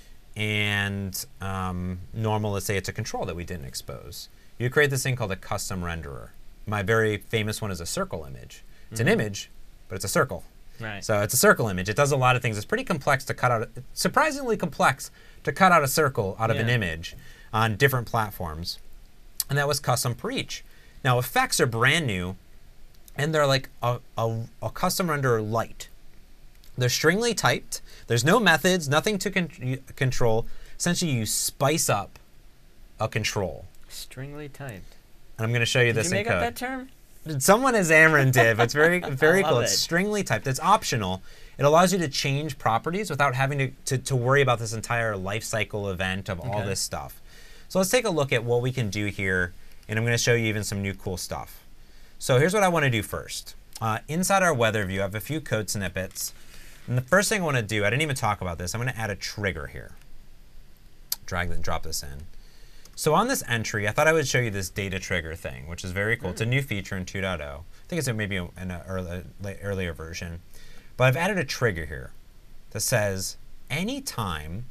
And normal, let's say it's a control that we didn't expose. You create this thing called a custom renderer. My very famous one is a circle image. It's an image, but it's a circle. Right. So it's a circle image. It does a lot of things. It's pretty complex to cut out, surprisingly complex to cut out a circle out of an image on different platforms. And that was custom per each. Now effects are brand new, and they're like a custom renderer light. They're stringly typed. There's no methods, nothing to control. Essentially, you spice up a control. Stringly typed. And I'm going to show you this in code. Did you make up that term? Someone at Xamarin did, but it's very cool. It. It's stringly typed. It's optional. It allows you to change properties without having to worry about this entire lifecycle event of all this stuff. So let's take a look at what we can do here, and I'm going to show you even some new cool stuff. So here's what I want to do first. Inside our weather view, I have a few code snippets. And the first thing I want to do, I didn't even talk about this, I'm going to add a trigger here. Drag and drop this in. So on this entry, I thought I would show you this data trigger thing, which is very cool. It's a new feature in 2.0. I think it's maybe in an earlier version. But I've added a trigger here that says anytime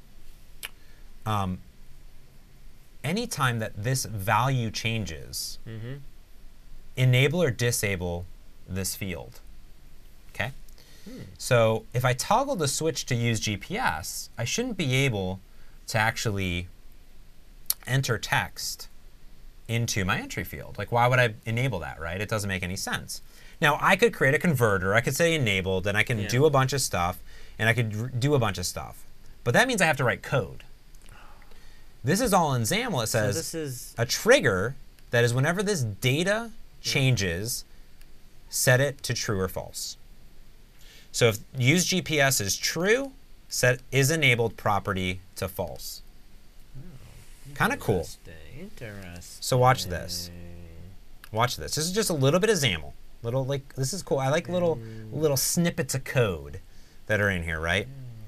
that this value changes, enable or disable this field. Okay? So if I toggle the switch to use GPS, I shouldn't be able to actually enter text into my entry field. Like, why would I enable that, right? It doesn't make any sense. Now, I could create a converter. I could say enabled, and I can do a bunch of stuff, and I could do a bunch of stuff. But that means I have to write code. This is all in XAML. It says this is a trigger that is whenever this data changes, set it to true or false. So if use GPS is true, set is enabled property to false. Kind of cool. Interesting. So watch this. Watch this. This is just a little bit of XAML. This is cool. I like little snippets of code that are in here, right?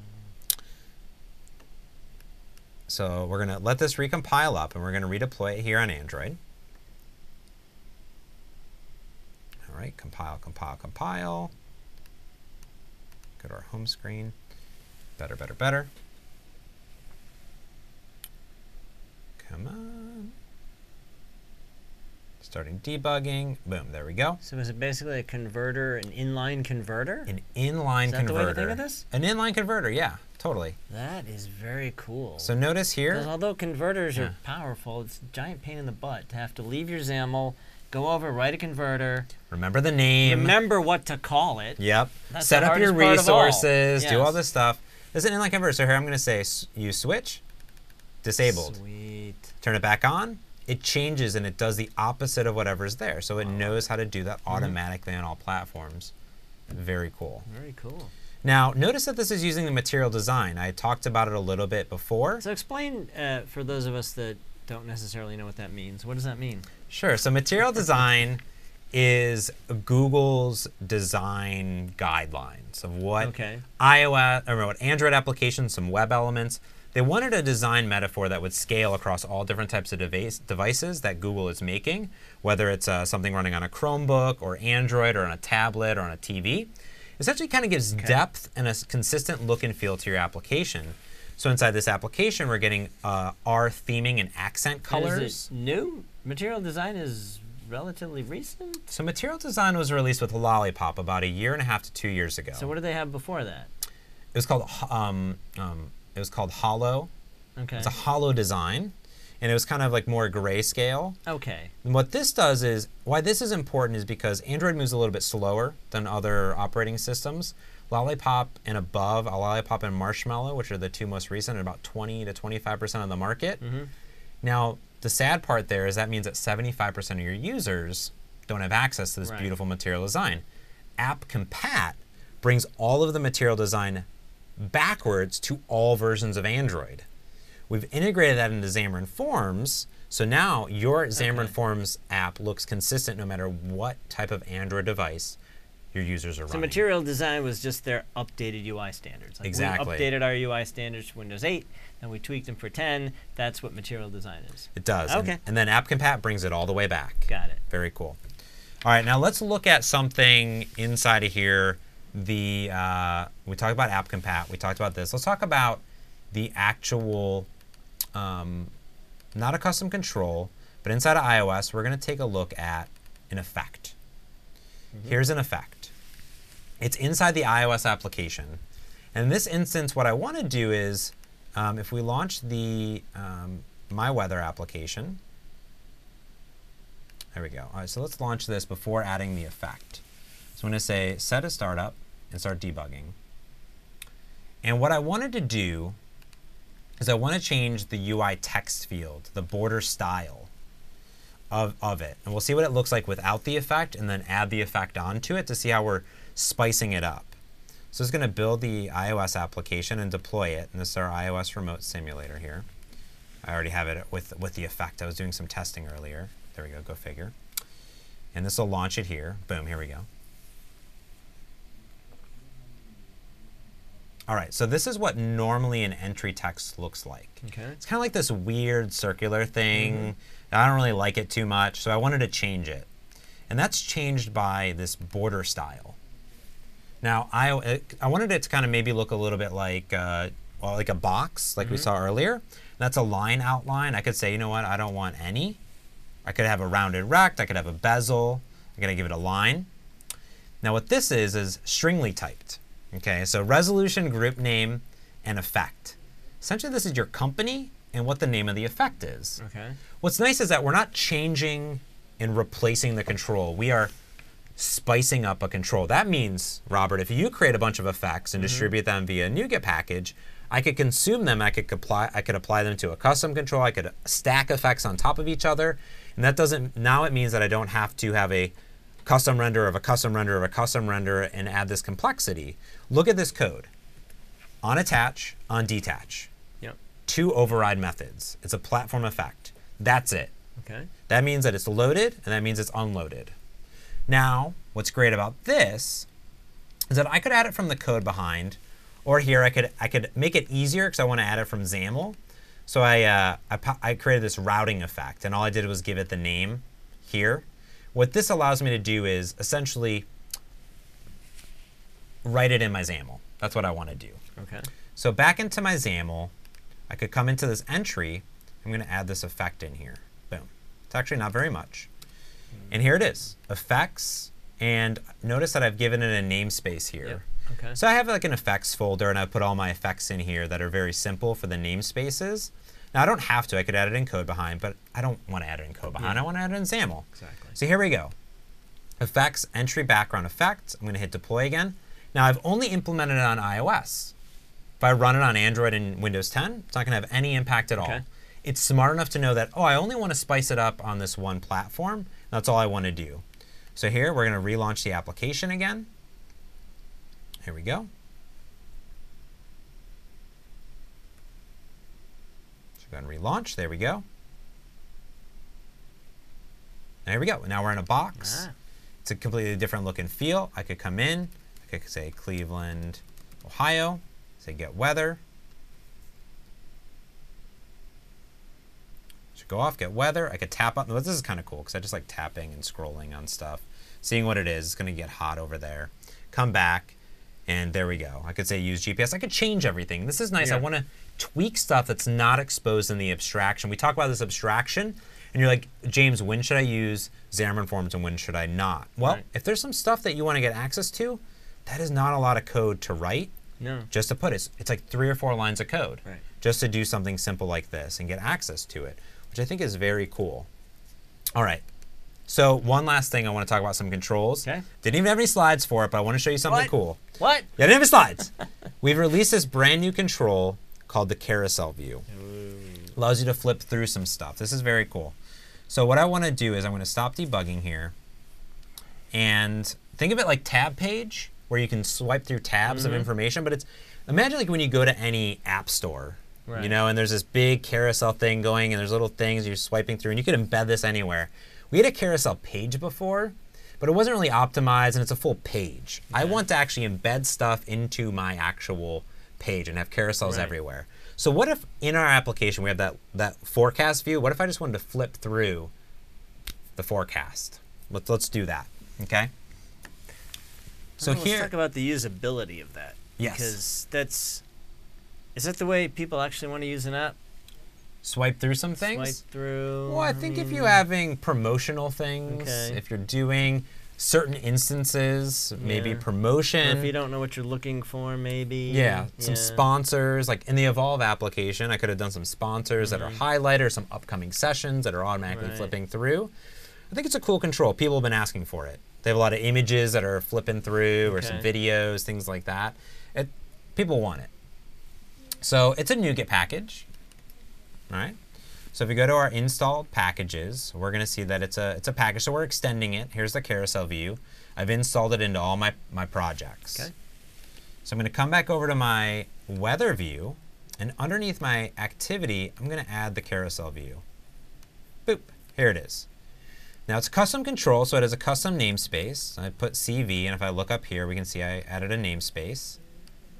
So we're gonna let this recompile up, and we're gonna redeploy it here on Android. All right, compile, compile, compile. Go to our home screen. Better, better, better. Come on. Starting debugging. Boom, there we go. So is it basically a converter, an inline converter? An inline converter. Is that the way to think of this? An inline converter, yeah, totally. That is very cool. So notice here. Because although converters are powerful, it's a giant pain in the butt to have to leave your XAML, go over, write a converter. Remember the name. Remember what to call it. Yep. That's Set the up your hardest part of all. resources, do all Yes. this stuff. This is an inline converter. So here I'm going to say use switch, disabled. Sweet. Turn it back on. It changes and it does the opposite of whatever's there. So it knows how to do that automatically on all platforms. Very cool. Very cool. Now, notice that this is using the material design. I talked about it a little bit before. So explain for those of us that don't necessarily know what that means. What does that mean? Sure. So material design is Google's design guidelines of what iOS or what Android applications, some web elements. They wanted a design metaphor that would scale across all different types of devices that Google is making, whether it's something running on a Chromebook or Android or on a tablet or on a TV. Essentially kind of gives depth and a consistent look and feel to your application. So inside this application, we're getting our theming and accent colors. And is it new? Material design is relatively recent? So material design was released with Lollipop about 1.5 to 2 years ago. So what did they have before that? It was called Hollow. Okay. It's a hollow design, and it was kind of like more grayscale. Okay. And what this does is, why this is important is because Android moves a little bit slower than other operating systems. Lollipop and above, Lollipop and Marshmallow, which are the two most recent, are about 20 to 25% of the market. Now, the sad part there is that means that 75% of your users don't have access to this beautiful material design. AppCompat brings all of the material design backwards to all versions of Android. We've integrated that into Xamarin Forms, so now your Xamarin Forms app looks consistent no matter what type of Android device your users are running. So material design was just their updated UI standards. Like Exactly. We updated our UI standards for Windows 8, and we tweaked them for 10. That's what material design is. It does. Okay. And then AppCompat brings it all the way back. Got it. Very cool. All right, now let's look at something inside of here. We talked about AppCompat. We talked about this. Let's talk about the actual, not a custom control, but inside of iOS, we're going to take a look at an effect. Here's an effect. It's inside the iOS application. And in this instance, what I want to do is, if we launch the My Weather application, there we go. All right, so let's launch this before adding the effect. So I'm going to say set a startup and start debugging. And what I wanted to do is I want to change the UI text field, the border style of it. And we'll see what it looks like without the effect and then add the effect onto it to see how we're spicing it up. So it's going to build the iOS application and deploy it. And this is our iOS remote simulator here. I already have it with the effect. I was doing some testing earlier. There we go, go figure. And this will launch it here. Boom, here we go. All right, so this is what normally an entry text looks like. Okay. It's kind of like this weird circular thing. I don't really like it too much, so I wanted to change it. And that's changed by this border style. Now, I wanted it to kind of maybe look a little bit like a box, like we saw earlier. That's a line outline. I could say, you know what, I don't want any. I could have a rounded rect. I could have a bezel. I'm going to give it a line. Now, what this is stringly typed. Okay, so resolution, group name, and effect. Essentially, this is your company and what the name of the effect is. Okay. What's nice is that we're not changing and replacing the control. We are spicing up a control. That means, Robert, if you create a bunch of effects and distribute them via a NuGet package, I could consume them. I could apply them to a custom control. I could stack effects on top of each other, and that doesn't. Now it means that I don't have to have a custom render of a custom render of a custom render and add this complexity. Look at this code. On attach, on detach. Yep. 2 override methods. It's a platform effect. That's it. Okay. That means that it's loaded, and that means it's unloaded. Now, what's great about this is that I could add it from the code behind, or here I could make it easier because I want to add it from XAML. So I created this routing effect, and all I did was give it the name here. What this allows me to do is essentially write it in my XAML. That's what I want to do. Okay. So back into my XAML, I could come into this entry. I'm going to add this effect in here. Boom. It's actually not very much. And here it is, effects. And notice that I've given it a namespace here. Yep. Okay. So I have like an effects folder, and I put all my effects in here that are very simple for the namespaces. Now I don't have to. I could add it in code behind, but I don't want to add it in code behind. I want to add it in XAML. Exactly. So here we go. Effects, entry, background effect. I'm going to hit deploy again. Now I've only implemented it on iOS. If I run it on Android and Windows 10, it's not going to have any impact at all. Okay. It's smart enough to know that, oh, I only want to spice it up on this one platform. That's all I want to do. So here, we're going to relaunch the application again. Here we go. So go ahead and relaunch. There we go. There we go. Now we're in a box. It's a completely different look and feel. I could come in. I could say Cleveland, Ohio. Say get weather. Should go off, get weather. I could tap up. This is kind of cool because I just like tapping and scrolling on stuff. Seeing what it is. It's going to get hot over there. Come back. And there we go. I could say use GPS. I could change everything. This is nice. Yeah. I want to tweak stuff that's not exposed in the abstraction. We talk about this abstraction, and you're like, James, when should I use Xamarin Forms and when should I not? Well, if there's some stuff that you want to get access to, that is not a lot of code to write. No. Just to put it. It's like 3 or 4 lines of code. Right. Just to do something simple like this and get access to it, which I think is very cool. All right. So one last thing, I want to talk about some controls. Okay. Didn't even have any slides for it, but I want to show you something cool. What? Yeah, I didn't have any slides. We've released this brand new control called the carousel view. Allows you to flip through some stuff. This is very cool. So what I want to do is I'm going to stop debugging here. And think of it like tab page, where you can swipe through tabs of information. But it's, imagine like when you go to any app store, you know, and there's this big carousel thing going, and there's little things you're swiping through, and you could embed this anywhere. We had a carousel page before, but it wasn't really optimized, and it's a full page. I want to actually embed stuff into my actual page and have carousels everywhere. So what if in our application we have that forecast view? What if I just wanted to flip through the forecast? Let's do that, okay? So Let's here, talk about the usability of that. Yes. Because is that the way people actually want to use an app? swipe through some things? Swipe through. Well, I think if you're having promotional things, if you're doing certain instances, maybe promotion. Or if you don't know what you're looking for, maybe. Yeah, some sponsors. Like in the Evolve application, I could have done some sponsors that are highlighted, or some upcoming sessions that are automatically flipping through. I think it's a cool control. People have been asking for it. They have a lot of images that are flipping through, or some videos, things like that. People want it. So it's a NuGet package. All right. So if we go to our installed packages, we're going to see that it's a package. So we're extending it. Here's the carousel view. I've installed it into all my projects. Okay. So I'm going to come back over to my weather view, and underneath my activity, I'm going to add the carousel view. Boop. Here it is. Now it's custom control, so it has a custom namespace. I put CV, and if I look up here, we can see I added a namespace.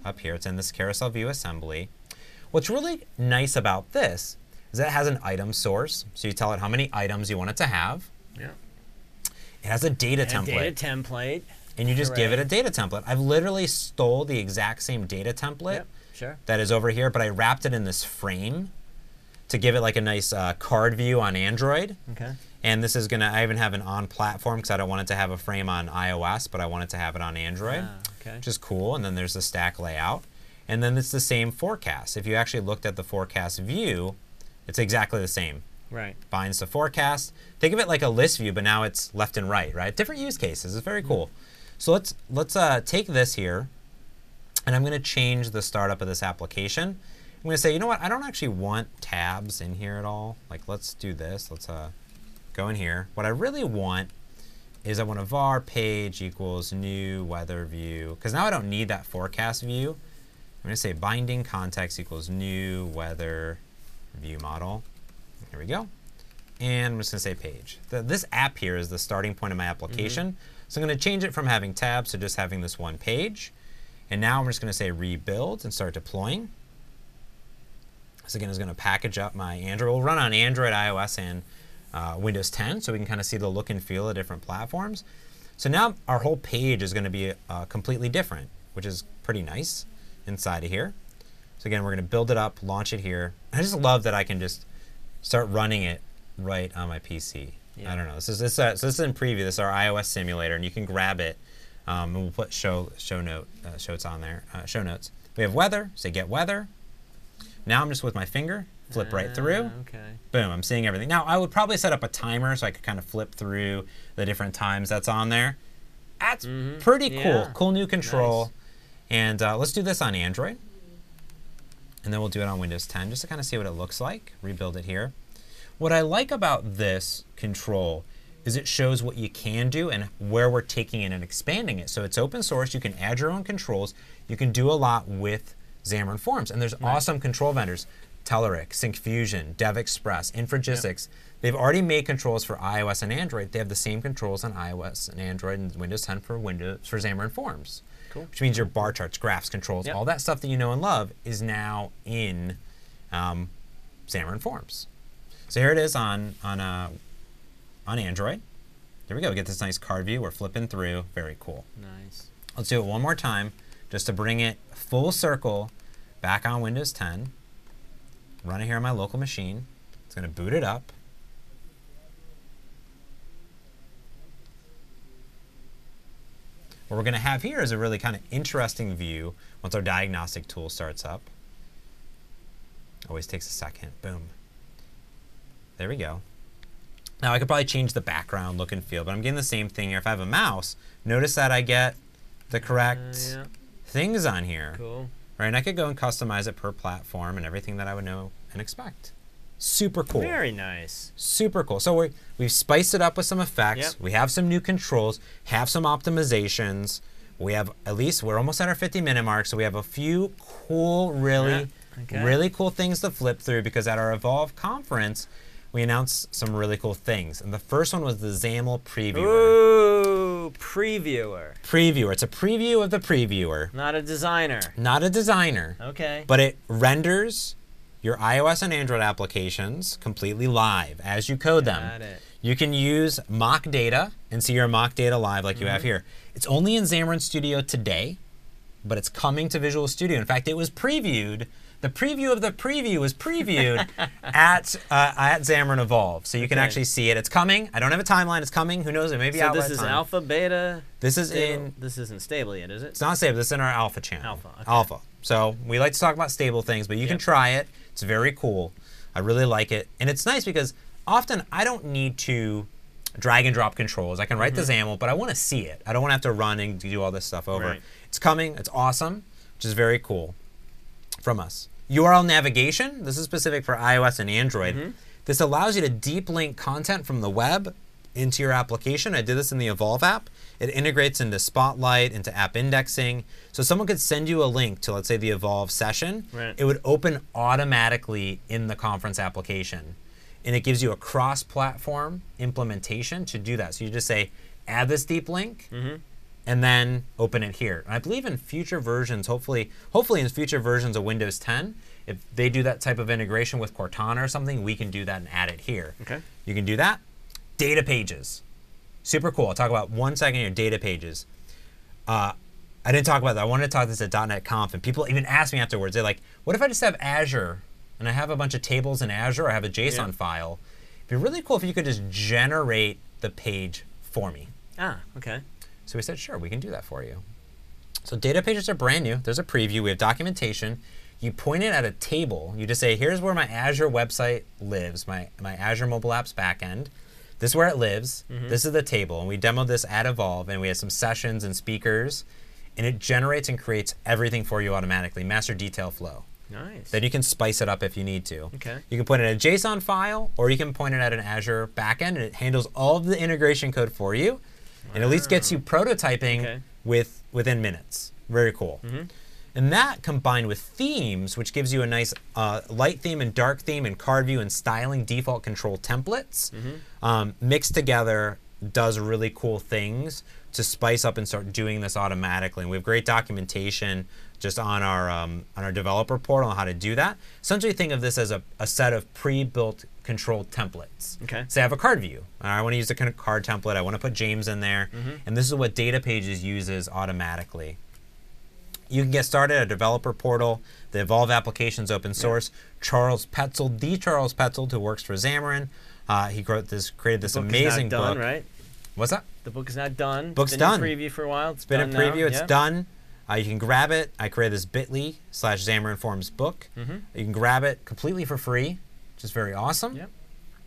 up here. It's in this carousel view assembly. What's really nice about this is that it has an item source. So you tell it how many items you want it to have. Yeah. It has a data template. Data template. And you just give it a data template. I've literally stole the exact same data template that is over here, but I wrapped it in this frame to give it like a nice card view on Android. Okay. And this is gonna, I even have an on platform because I don't want it to have a frame on iOS, but I want it to have it on Android, which is cool. And then there's the stack layout. And then it's the same forecast. If you actually looked at the forecast view, it's exactly the same. Right. Binds to forecast. Think of it like a list view, but now it's left and right, right? Different use cases. It's very cool. So let's take this here, and I'm going to change the startup of this application. I'm going to say, you know what? I don't actually want tabs in here at all. Like, let's do this. Let's go in here. What I really want is I want a var page equals new weather view, because now I don't need that forecast view. I'm going to say binding context equals new weather view model. Here we go. And I'm just going to say page. This app here is the starting point of my application. So I'm going to change it from having tabs to just having this one page. And now I'm just going to say rebuild and start deploying. This again is going to package up my Android. We'll run on Android, iOS, and Windows 10, so we can kind of see the look and feel of different platforms. So now our whole page is going to be completely different, which is pretty nice inside of here. So again, we're going to build it up, launch it here. I just love that I can just start running it right on my PC. Yeah. I don't know. So this is in preview. This is our iOS simulator, and you can grab it. And we'll put show notes on there. Show notes. We have weather. Say get weather. Now I'm just with my finger, flip right through. Okay. Boom. I'm seeing everything. Now I would probably set up a timer so I could kind of flip through the different times that's on there. That's pretty cool. Yeah. Cool new control. Nice. And let's do this on Android. And then we'll do it on Windows 10 just to kind of see what it looks like. Rebuild it here. What I like about this control is it shows what you can do and where we're taking it and expanding it. So it's open source. You can add your own controls. You can do a lot with Xamarin Forms. And there's awesome control vendors. Telerik, Syncfusion, DevExpress, Infragistics. They've already made controls for iOS and Android. They have the same controls on iOS and Android and Windows 10 for Xamarin Forms. Cool. Which means your bar charts, graphs, controls, all that stuff that you know and love is now in Xamarin Forms. So here it is on Android. There we go. We get this nice card view. We're flipping through. Very cool. Nice. Let's do it one more time just to bring it full circle back on Windows 10. Run it here on my local machine. It's going to boot it up. What we're going to have here is a really kind of interesting view once our diagnostic tool starts up. Always takes a second. Boom. There we go. Now I could probably change the background look and feel, but I'm getting the same thing here. If I have a mouse, notice that I get the correct things on here. Cool. Right, and I could go and customize it per platform and everything that I would know and expect. Super cool. Very nice. Super cool. So we've spiced it up with some effects. Yep. We have some new controls, have some optimizations. We have we're almost at our 50-minute mark, so we have a few cool, really cool things to flip through because at our Evolve conference, we announced some really cool things. And the first one was the XAML Previewer. Ooh, Previewer. Previewer. It's a preview of the Previewer. Not a designer. Not a designer. Okay. But it renders your iOS and Android applications completely live as you code them. Got it. You can use mock data and see your mock data live like you have here. It's only in Xamarin Studio today, but it's coming to Visual Studio. In fact, it was previewed. The preview of the preview was previewed at Xamarin Evolve. So you can actually see it. It's coming. I don't have a timeline. It's coming. Who knows? It may be out by this is time. alpha, beta? This is in... This isn't stable yet, is it? It's not stable. This is in our alpha channel. Alpha, okay. Alpha. So we like to talk about stable things, but you can try it. It's very cool. I really like it. And it's nice because often I don't need to drag and drop controls. I can write the XAML, but I want to see it. I don't want to have to run and do all this stuff over. Right. It's coming. It's awesome, which is very cool from us. URL navigation. This is specific for iOS and Android. This allows you to deep link content from the web into your application. I did this in the Evolve app. It integrates into Spotlight, into app indexing. So someone could send you a link to, let's say, the Evolve session. Right. It would open automatically in the conference application. And it gives you a cross-platform implementation to do that. So you just say, add this deep link, and then open it here. And I believe in future versions, hopefully in future versions of Windows 10, if they do that type of integration with Cortana or something, we can do that and add it here. Okay. You can do that. Data pages. Super cool. I'll talk about 1 second here, data pages. I didn't talk about that. I wanted to talk this at .NET Conf, and people even asked me afterwards. They're like, what if I just have Azure, and I have a bunch of tables in Azure, or I have a JSON file? It'd be really cool if you could just generate the page for me. Ah, okay. So we said, sure, we can do that for you. So data pages are brand new. There's a preview. We have documentation. You point it at a table. You just say, here's where my Azure website lives, my Azure Mobile Apps backend. This is where it lives. This is the table. And we demoed this at Evolve, and we had some sessions and speakers. And it generates and creates everything for you automatically, master detail flow. Nice. Then you can spice it up if you need to. Okay. You can point it at a JSON file, or you can point it at an Azure backend, and it handles all of the integration code for you, and at least gets you prototyping within minutes. Very cool. And that combined with themes, which gives you a nice light theme and dark theme and card view and styling default control templates, mixed together does really cool things to spice up and start doing this automatically. And we have great documentation just on our developer portal on how to do that. Essentially think of this as a set of pre-built control templates. Okay. Say I have a card view. I want to use a kind of card template. I want to put James in there. And this is what Data Pages uses automatically. You can get started at a developer portal. The Evolve application's open source. Charles Petzold, the Charles Petzold, who works for Xamarin, he created this amazing book. Done, right? What's that? The book is not done. Book's it's done. Been in preview for a while. It's been in preview. It's done. You can grab it. I created this bit.ly/Xamarin Forms book. You can grab it completely for free, which is very awesome. Yep.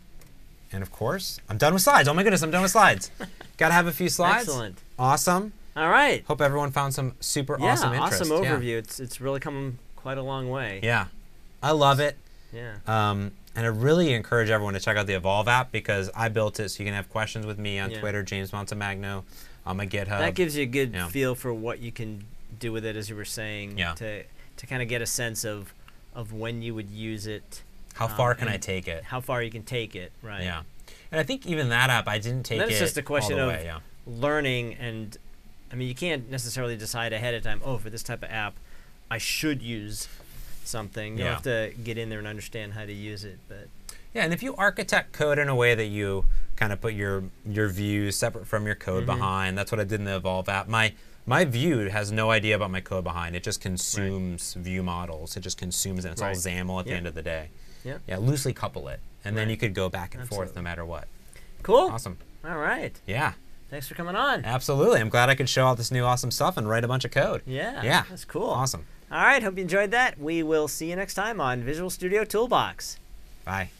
And of course, I'm done with slides. Oh my goodness, I'm done with slides. Got to have a few slides. Excellent. Awesome. All right. Hope everyone found some super awesome interest. Awesome overview. It's really come quite a long way. Yeah. I love it. Yeah. And I really encourage everyone to check out the Evolve app because I built it so you can have questions with me on Twitter, James Montemagno, on my GitHub. That gives you a good feel for what you can do with it, as you were saying, to kind of get a sense of when you would use it. How far can I take it? How far you can take it, right. Yeah. And I think even that app, I didn't take it all the way. That's just a question of learning, and I mean, you can't necessarily decide ahead of time, for this type of app, I should use something. You have to get in there and understand how to use it. But yeah, and if you architect code in a way that you kind of put your views separate from your code behind, that's what I did in the Evolve app. My view has no idea about my code behind. It just consumes view models. It just consumes it. It's all XAML at the end of the day. Yeah, loosely couple it. And then you could go back and forth no matter what. Cool. Awesome. All right. Yeah. Thanks for coming on. Absolutely. I'm glad I could show all this new awesome stuff and write a bunch of code. Yeah. Yeah. That's cool. Awesome. All right. Hope you enjoyed that. We will see you next time on Visual Studio Toolbox. Bye.